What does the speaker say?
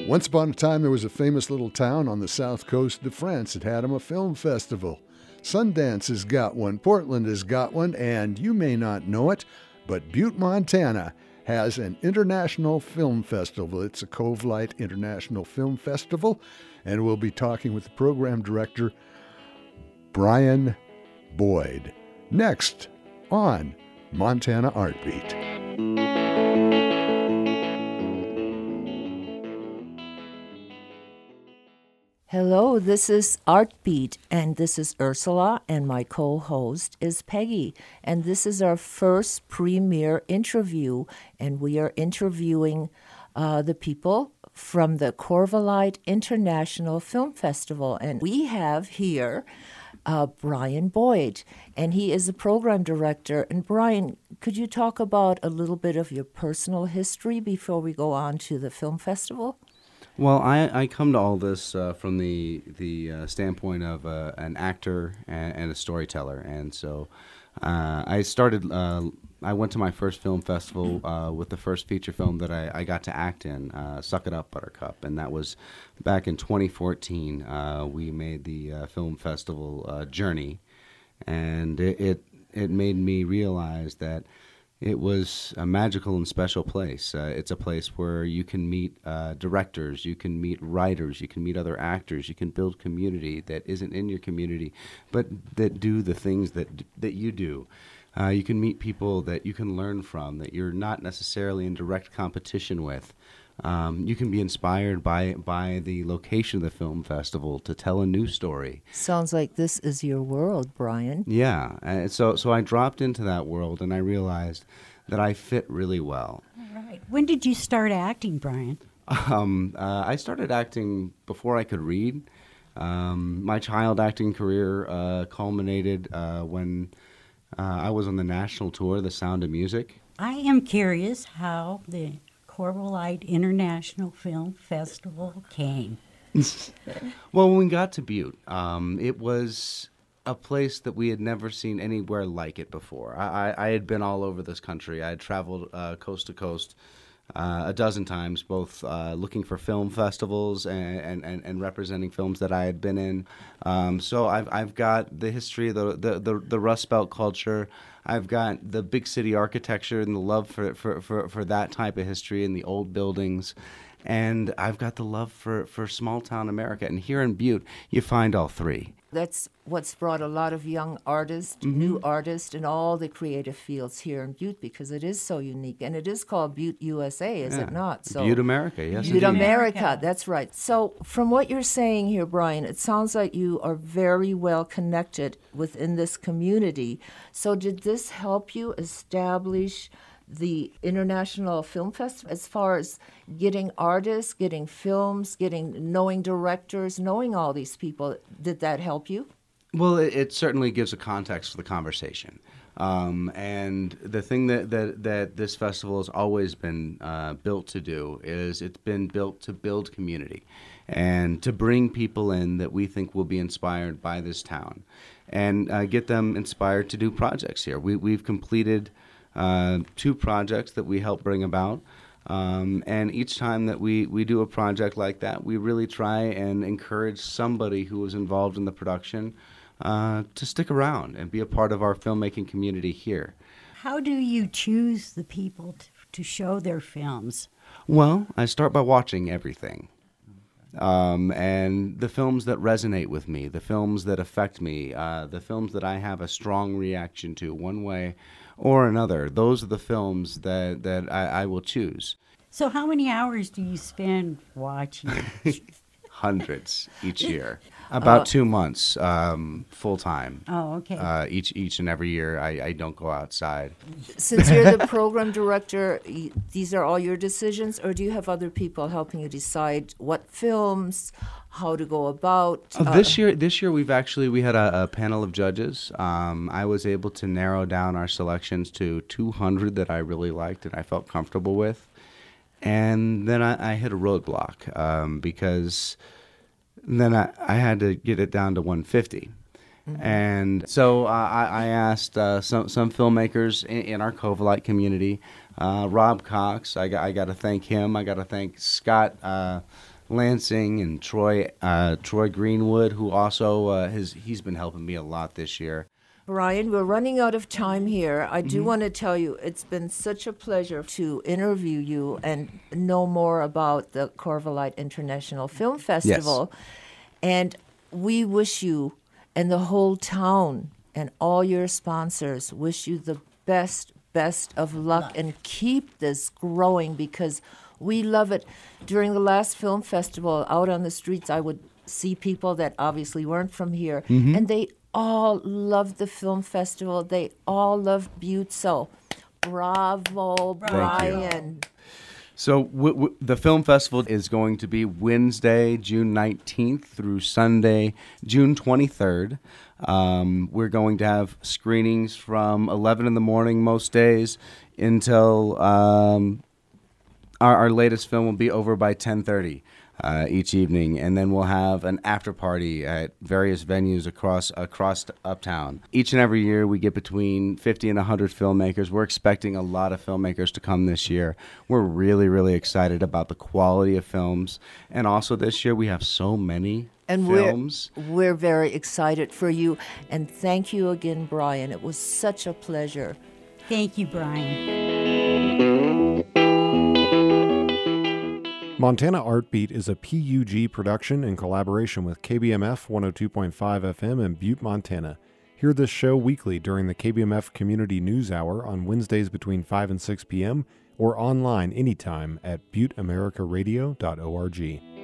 Once upon a time, there was a famous little town on the south coast of France that had a film festival. Sundance has got one, Portland has got one, and you may not know it, but Butte, Montana has an international film festival. It's a Cove Light International Film Festival, and we'll be talking with the program director, Brian Boyd, next on Montana Art Beat. Hello, this is Art Beat, and this is Ursula, and my co-host is Peggy, and this is our first premiere interview, and we are interviewing the people from the Corvalite International Film Festival, and we have here Brian Boyd, and he is the program director. And Brian, could you talk about a little bit of your personal history before we go on to the film festival? Well, I come to all this from the standpoint of an actor and a storyteller, and so I started. I went to my first film festival with the first feature film that I got to act in, "Suck It Up, Buttercup," and that was back in 2014. We made the film festival journey, and it made me realize that it was a magical and special place. It's a place where you can meet directors, you can meet writers, you can meet other actors, you can build community that isn't in your community, but that do the things that you do. You can meet people that you can learn from, that you're not necessarily in direct competition with. You can be inspired by the location of the film festival to tell a new story. Sounds like this is your world, Brian. Yeah, so I dropped into that world and I realized that I fit really well. All right. When did you start acting, Brian? I started acting before I could read. My child acting career culminated when I was on the national tour, The Sound of Music. I am curious how the Corvalite International Film Festival came. Well, when we got to Butte, it was a place that we had never seen anywhere like it before. I had been all over this country. I had traveled coast to coast a dozen times, both looking for film festivals and representing films that I had been in. So I've got the history, the Rust Belt culture. I've got the big city architecture and the love for that type of history and the old buildings. And I've got the love for small town America. And here in Butte, you find all three. That's what's brought a lot of young artists, new artists, in all the creative fields here in Butte, because it is so unique. And it is called Butte, USA, is it not? So Butte, America, yes. Butte, America, that's right. So from what you're saying here, Brian, it sounds like you are very well connected within this community. So did this help you establish the International Film Festival as far as getting artists, getting films, knowing directors, knowing all these people? Did that help you? Well, it certainly gives a context for the conversation. And the thing that this festival has always been built to do is it's been built to build community and to bring people in that we think will be inspired by this town and get them inspired to do projects here. We've completed 2 projects that we help bring about. And each time that we do a project like that, we really try and encourage somebody who was involved in the production to stick around and be a part of our filmmaking community here. How do you choose the people to show their films? Well, I start by watching everything. And the films that resonate with me, the films that affect me, the films that I have a strong reaction to one way or another, those are the films that I will choose. So how many hours do you spend watching? Hundreds each year. About 2 months full time. Oh, okay. Each and every year, I don't go outside. Since you're the program director, these are all your decisions, or do you have other people helping you decide what films, how to go about? This year we had a panel of judges. I was able to narrow down our selections to 200 that I really liked and I felt comfortable with. And then I hit a roadblock because then I had to get it down to 150. Mm-hmm. And so I asked some filmmakers in our Corvalite community, Rob Cox, I got to thank him. I got to thank Scott Lansing and Troy Greenwood, who also he's been helping me a lot this year. Brian, we're running out of time here. I do want to tell you it's been such a pleasure to interview you and know more about the Corvalite International Film Festival. Yes. And we wish you and the whole town and all your sponsors wish you the best of luck and keep this growing because we love it. During the last film festival, out on the streets, I would see people that obviously weren't from here, and they all loved the film festival. They all loved Butte. So, bravo, Brian. So the film festival is going to be Wednesday, June 19th through Sunday, June 23rd. We're going to have screenings from 11 in the morning most days until our latest film will be over by 10:30 each evening, and then we'll have an after party at various venues across uptown. Each and every year we get between 50 and 100 filmmakers. We're expecting a lot of filmmakers to come this year. We're really, really excited about the quality of films, and also this year we have so many films. We're very excited for you, and thank you again, Brian. It was such a pleasure. Thank you, Brian. Montana Art Beat is a PUG production in collaboration with KBMF 102.5 FM in Butte, Montana. Hear this show weekly during the KBMF Community News Hour on Wednesdays between 5 and 6 p.m. or online anytime at butteamericaradio.org.